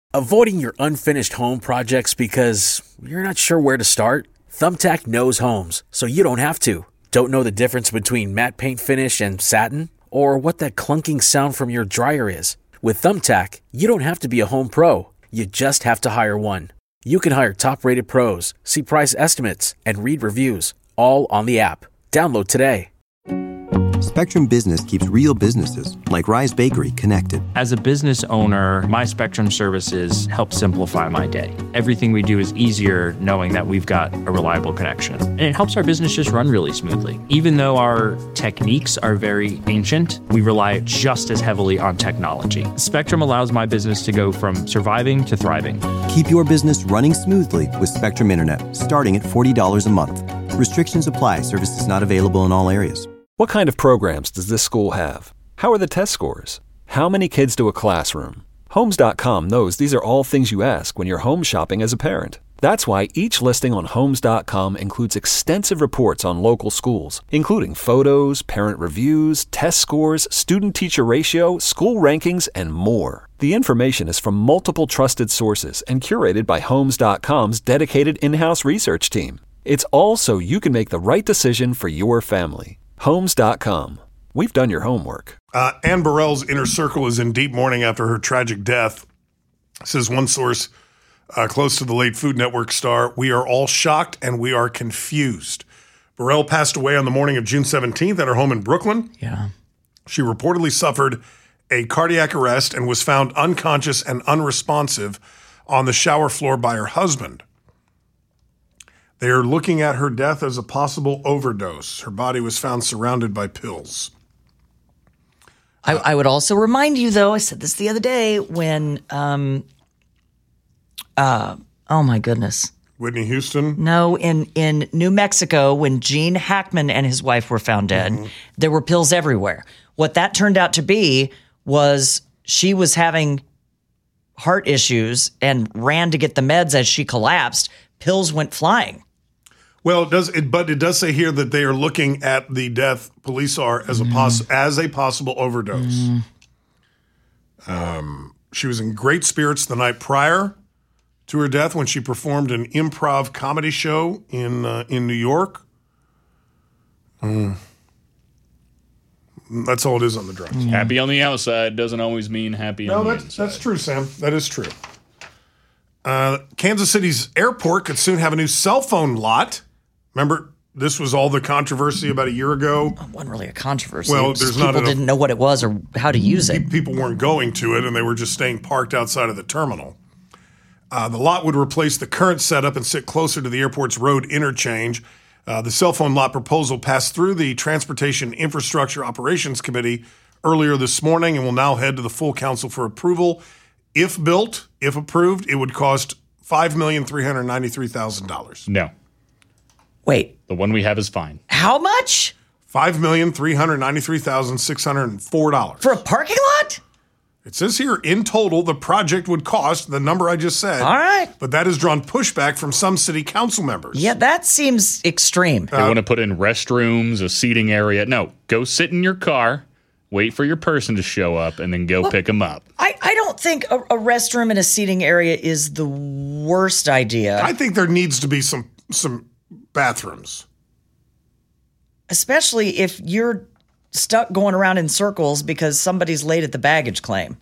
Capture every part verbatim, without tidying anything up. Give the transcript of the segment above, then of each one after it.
Avoiding your unfinished home projects because you're not sure where to start? Thumbtack knows homes, so you don't have to. Don't know the difference between matte paint finish and satin? Or what that clunking sound from your dryer is? With Thumbtack, you don't have to be a home pro. You just have to hire one. You can hire top-rated pros, see price estimates, and read reviews, all on the app. Download today. Spectrum Business keeps real businesses, like Rise Bakery, connected. As a business owner, my Spectrum services help simplify my day. Everything we do is easier knowing that we've got a reliable connection. And it helps our business just run really smoothly. Even though our techniques are very ancient, we rely just as heavily on technology. Spectrum allows my business to go from surviving to thriving. Keep your business running smoothly with Spectrum Internet, starting at forty dollars a month. Restrictions apply. Services not available in all areas. What kind of programs does this school have? How are the test scores? How many kids do a classroom? Homes dot com knows these are all things you ask when you're home shopping as a parent. That's why each listing on Homes dot com includes extensive reports on local schools, including photos, parent reviews, test scores, student-teacher ratio, school rankings, and more. The information is from multiple trusted sources and curated by Homes dot com's dedicated in-house research team. It's all so you can make the right decision for your family. Homes dot com. We've done your homework. Uh, Anne Burrell's inner circle is in deep mourning after her tragic death, says one source uh, close to the late Food Network star. We are all shocked and we are confused. Burrell passed away on the morning of June seventeenth at her home in Brooklyn. Yeah. She reportedly suffered a cardiac arrest and was found unconscious and unresponsive on the shower floor by her husband. They are looking at her death as a possible overdose. Her body was found surrounded by pills. I, I would also remind you, though, I said this the other day when, um, uh, oh my goodness. Whitney Houston? No, in, in New Mexico, when Gene Hackman and his wife were found dead, mm-hmm. there were pills everywhere. What that turned out to be was she was having heart issues and ran to get the meds as she collapsed. Pills went flying. Well, it does, it, but it does say here that they are looking at the death, police are, as a poss- mm. as a possible overdose. Mm. Um, she was in great spirits the night prior to her death when she performed an improv comedy show in uh, in New York. Mm. That's all it is on the drugs. Mm. Happy on the outside doesn't always mean happy no, on the that's, inside. that's true, Sam. That is true. Uh, Kansas City's airport could soon have a new cell phone lot. Remember, this was all the controversy about a year ago. It wasn't really a controversy. Well, there's people not enough, didn't know what it was or how to use it. People weren't going to it, and they were just staying parked outside of the terminal. Uh, the lot would replace the current setup and sit closer to the airport's road interchange. Uh, the cell phone lot proposal passed through the Transportation Infrastructure Operations Committee earlier this morning and will now head to the full council for approval. If built, if approved, it would cost five million three hundred ninety-three thousand dollars. No. Wait. The one we have is fine. How much? five million three hundred ninety-three thousand six hundred four dollars. For a parking lot? It says here, in total, the project would cost the number I just said. All right. But that has drawn pushback from some city council members. Yeah, that seems extreme. They uh, want to put in restrooms, a seating area. No, go sit in your car, wait for your person to show up, and then go well, pick them up. I, I don't think a, a restroom and a seating area is the worst idea. I think there needs to be some some bathrooms. Especially if you're stuck going around in circles because somebody's late at the baggage claim.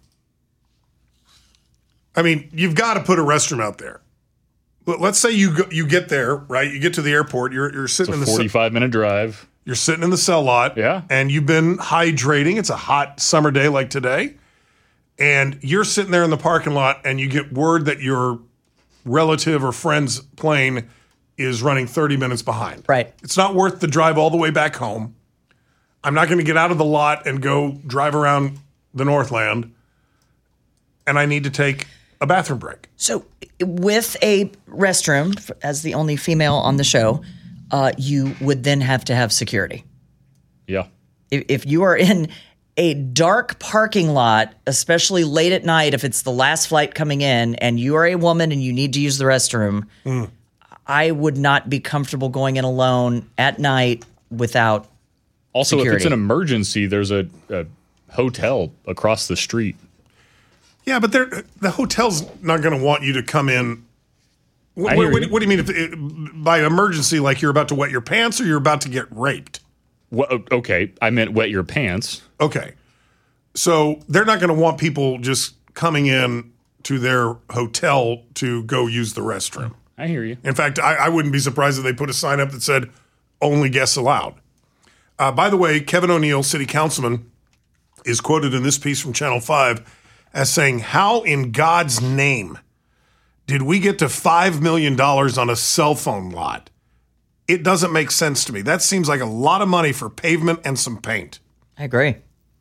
I mean, you've got to put a restroom out there. Let's say you go, you get there, right? You get to the airport. You're you're sitting it's a in the forty-five minute drive. You're sitting in the cell lot, yeah, and you've been hydrating. It's a hot summer day like today, and you're sitting there in the parking lot, and you get word that your relative or friend's plane is running thirty minutes behind. Right. It's not worth the drive all the way back home. I'm not going to get out of the lot and go drive around the Northland, and I need to take a bathroom break. So with a restroom, as the only female on the show, uh, you would then have to have security. Yeah. If, if you are in a dark parking lot, especially late at night, if it's the last flight coming in and you are a woman and you need to use the restroom, mm. I would not be comfortable going in alone at night without Also, security. If it's an emergency, there's a, a hotel across the street. Yeah, but they're, the hotel's not going to want you to come in. What, I what, hear what, you. what do you mean if it, by emergency, like you're about to wet your pants or you're about to get raped? Well, okay, I meant wet your pants. Okay. So they're not going to want people just coming in to their hotel to go use the restroom. I hear you. In fact, I, I wouldn't be surprised if they put a sign up that said, only guests allowed. Uh, by the way, Kevin O'Neill, city councilman, is quoted in this piece from Channel five as saying, how in God's name did we get to five million dollars on a cell phone lot? It doesn't make sense to me. That seems like a lot of money for pavement and some paint. I agree.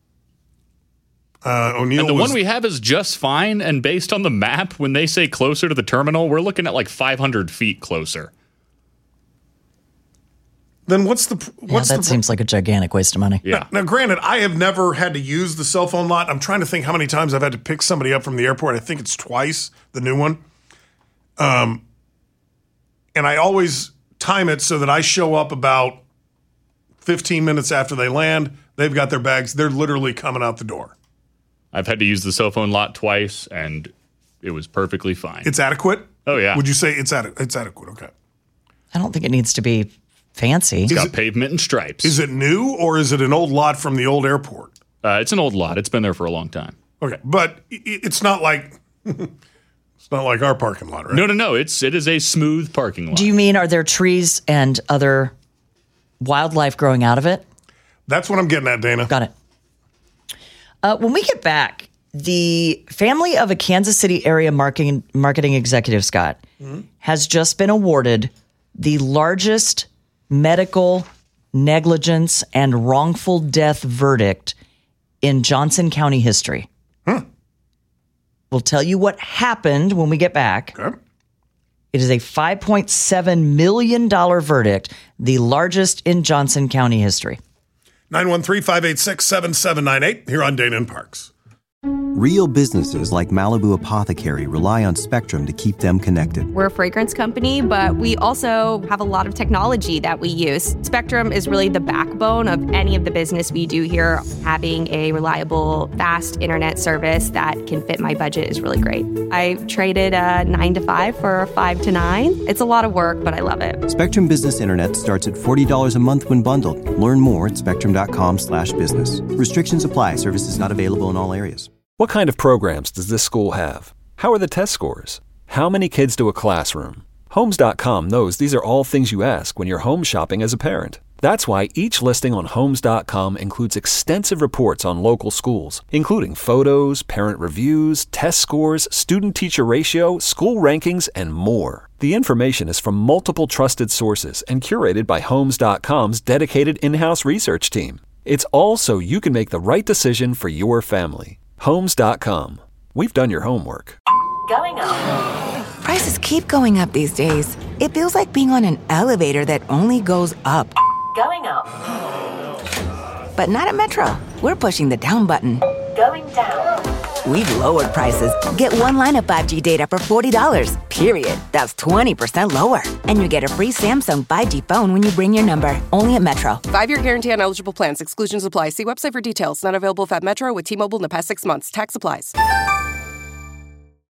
Uh, O'Neill And the was, one we have is just fine. And based on the map, when they say closer to the terminal, we're looking at like five hundred feet closer. Then what's the Yeah, what's that the seems like a gigantic waste of money. Yeah. Now, granted, I have never had to use the cell phone lot. I'm trying to think how many times I've had to pick somebody up from the airport. I think it's twice, the new one. Um, and I always time it so that I show up about fifteen minutes after they land. They've got their bags. They're literally coming out the door. I've had to use the cell phone lot twice, and it was perfectly fine. It's adequate? Oh, yeah. Would you say it's, ade- it's adequate? Okay. I don't think it needs to be fancy. It's got it- pavement and stripes. Is it new or is it an old lot from the old airport? Uh, it's an old lot. It's been there for a long time. Okay. But i- i- it's not like it's not like our parking lot, right? No, no, no. It's it is a smooth parking lot. Do you mean are there trees and other wildlife growing out of it? That's what I'm getting at, Dana. Got it. Uh, when we get back, the family of a Kansas City area marketing marketing executive, Scott, has just been awarded the largest medical negligence and wrongful death verdict in Johnson County history. We'll tell you what happened when we get back. Okay. It is a five point seven million dollars verdict, the largest in Johnson County history. nine one three, five eight six, seven seven nine eight here on Dana and Parks. Real businesses like Malibu Apothecary rely on Spectrum to keep them connected. We're a fragrance company, but we also have a lot of technology that we use. Spectrum is really the backbone of any of the business we do here. Having a reliable, fast internet service that can fit my budget is really great. I traded a nine to five for a five to nine. It's a lot of work, but I love it. Spectrum Business Internet starts at forty dollars a month when bundled. Learn more at spectrum.com slash business. Restrictions apply. Services not available in all areas. What kind of programs does this school have? How are the test scores? How many kids do a classroom? Homes dot com knows these are all things you ask when you're home shopping as a parent. That's why each listing on Homes dot com includes extensive reports on local schools, including photos, parent reviews, test scores, student-teacher ratio, school rankings, and more. The information is from multiple trusted sources and curated by Homes dot com's dedicated in-house research team. It's all so you can make the right decision for your family. Homes dot com. We've done your homework. Going up. Prices keep going up these days. It feels like being on an elevator that only goes up. Going up. But not at Metro. We're pushing the down button. Going down. We've lowered prices. Get one line of five G data for forty dollars. Period. That's twenty percent lower. And you get a free Samsung five G phone when you bring your number. Only at Metro. Five-year guarantee on eligible plans. Exclusions apply. See website for details. Not available if at Metro with T-Mobile in the past six months. Tax applies.